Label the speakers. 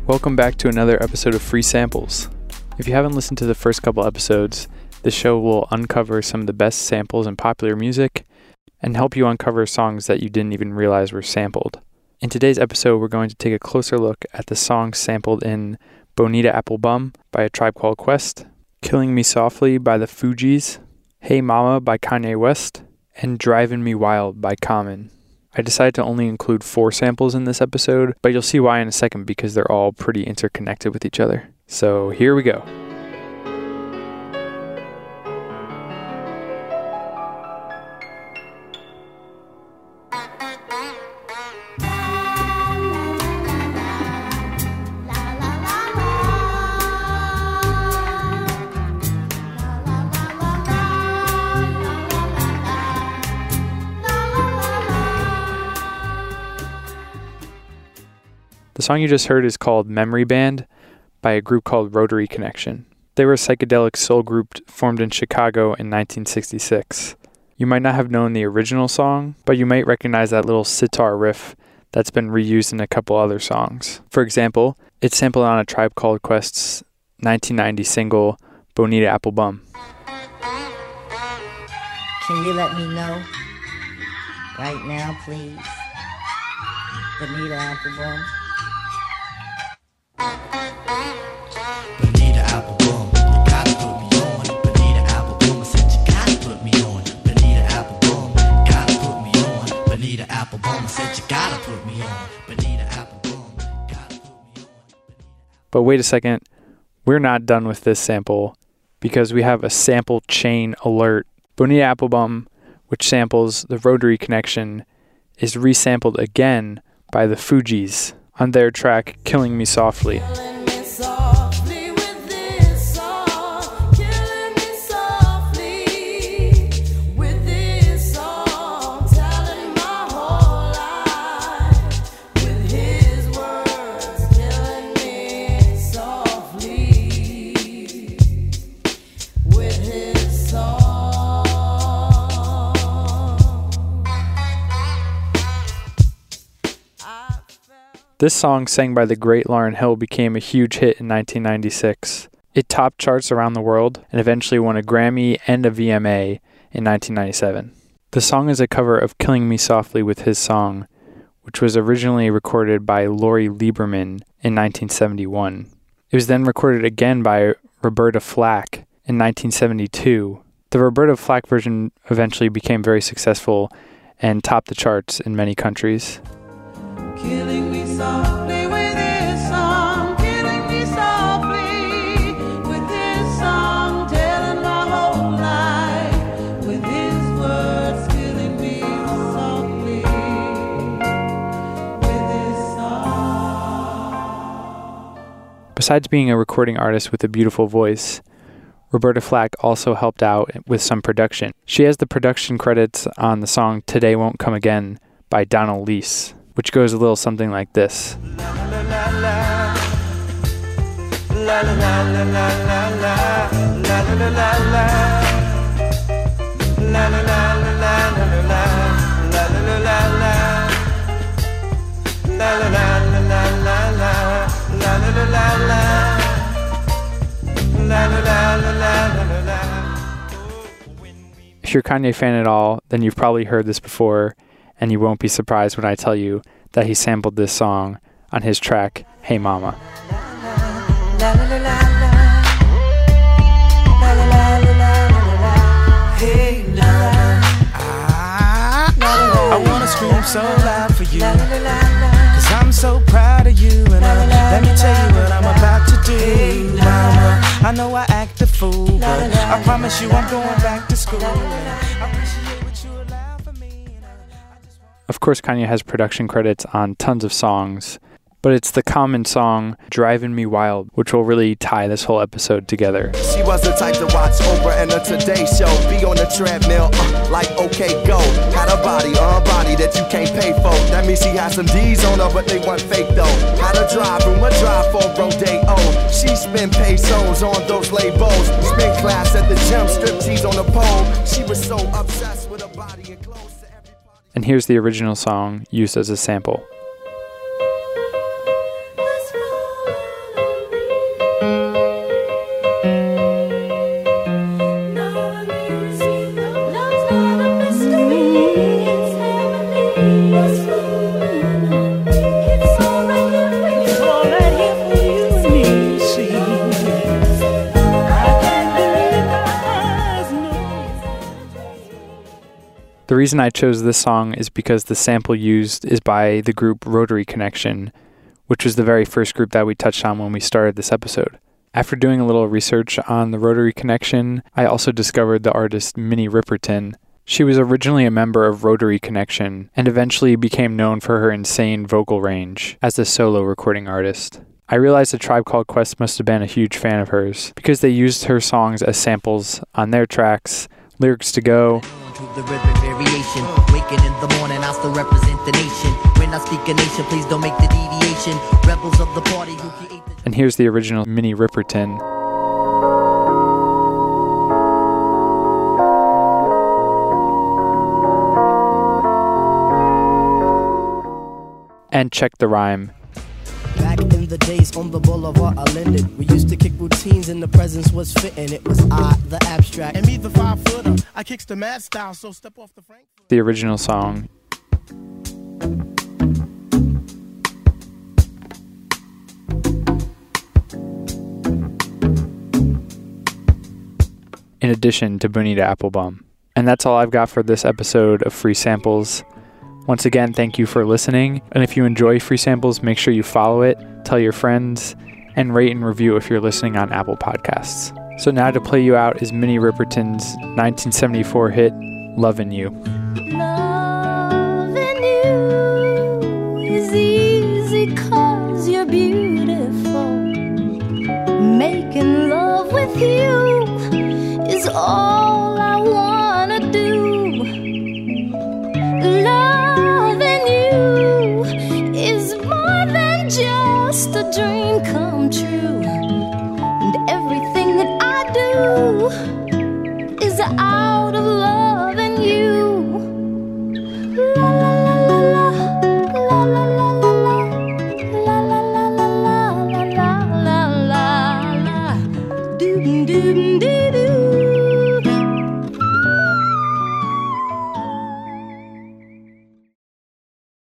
Speaker 1: Welcome back to another episode of Free Samples. If you haven't listened to the first couple episodes, the show will uncover some of the best samples in popular music and help you uncover songs that you didn't even realize were sampled. In today's episode, we're going to take a closer look at the songs sampled in Bonita Apple Bum by A Tribe Called Quest, Killing Me Softly by the Fugees, Hey Mama by Kanye West, and Driving Me Wild by Common. I decided to only include 4 samples in this episode, but you'll see why in a second because they're all pretty interconnected with each other. So here we go. The song you just heard is called Memory Band by a group called Rotary Connection. They were a psychedelic soul group formed in Chicago in 1966. You might not have known the original song, but you might recognize that little sitar riff that's been reused in a couple other songs. For example, it's sampled on A Tribe Called Quest's 1990 single, Bonita Apple Bum.
Speaker 2: Can you let me know right now, please? Bonita Apple Bum.
Speaker 3: Bonita Apple Bum, you gotta put me on. Bonita Apple Bum, I said you gotta put me on. Bonita Apple Bum, gotta put me on. Bonita Apple Bum, I said you gotta put me on. Bonita Apple Bum, gotta put me on.
Speaker 1: But wait a second, we're not done with this sample because we have a sample chain alert. Bonita Apple Bum, which samples the Rotary Connection, is resampled again by the Fugees on their track Killing Me Softly. This song, sang by the great Lauryn Hill, became a huge hit in 1996. It topped charts around the world and eventually won a Grammy and a VMA in 1997. The song is a cover of Killing Me Softly with His Song, which was originally recorded by Lori Lieberman in 1971. It was then recorded again by Roberta Flack in 1972. The Roberta Flack version eventually became very successful and topped the charts in many countries.
Speaker 4: Killing me softly with his song, killing me softly with his song, telling my whole life with his words, killing me softly with his song.
Speaker 1: Besides being a recording artist with a beautiful voice, Roberta Flack also helped out with some production. She has the production credits on the song Today Won't Come Again by Donald Lease, which goes a little something like this. If you're a Kanye fan at all, then you've probably heard this before, and you won't be surprised when I tell you that he sampled this song on his track, Hey Mama.
Speaker 3: Hey mama, I wanna scream so loud for you, cause I'm so proud of you, and let me tell you what I'm about to do. Mama, I know I act a fool, but I promise you I'm going back to school, and I appreciate what you allow for me.
Speaker 1: Of course, Kanye has production credits on tons of songs, but it's the Common song, Driving Me Wild, which will really tie this whole episode together.
Speaker 5: She was the type to watch Oprah and the Today Show, be on the treadmill, like okay go. Had a body that you can't pay for. That means she had some D's on her, but they weren't fake though. Had a drive room, a drive for Rodeo. She spent pesos on those labels. Spent class at the gym, striptease on the pole. She was so obsessed with her body and clothes.
Speaker 1: And here's the original song used as a sample.
Speaker 4: Let's roll.
Speaker 1: The reason I chose this song is because the sample used is by the group Rotary Connection, which was the very first group that we touched on when we started this episode. After doing a little research on the Rotary Connection, I also discovered the artist Minnie Riperton. She was originally a member of Rotary Connection and eventually became known for her insane vocal range as a solo recording artist. I realized A Tribe Called Quest must have been a huge fan of hers because they used her songs as samples on their tracks, Lyrics to Go,
Speaker 6: The rhythm variation, waking in the morning, I still represent the nation. When I speak a nation, please don't make the deviation. Rebels of the party who create the...
Speaker 1: and here's the original Minnie Riperton. And check the rhyme.
Speaker 7: Back in the days on the boulevard I landed, we used to kick routines and the presence was fitting. It was I, the abstract,
Speaker 3: And me, the 5-footer. I kicks the mad style, so step off the Frankfurt.
Speaker 1: The original song. In addition to Bonita Applebum. And that's all I've got for this episode of Free Samples. Once again, thank you for listening. And if you enjoy Free Samples, make sure you follow it, tell your friends, and rate and review if you're listening on Apple Podcasts. So now to play you out is Minnie Riperton's 1974 hit, Lovin' You.
Speaker 8: Loving you is easy 'cause you're beautiful. Making love with you is all I wanna do. Loving you is more than just a dream come true. And everything that I do is out of love.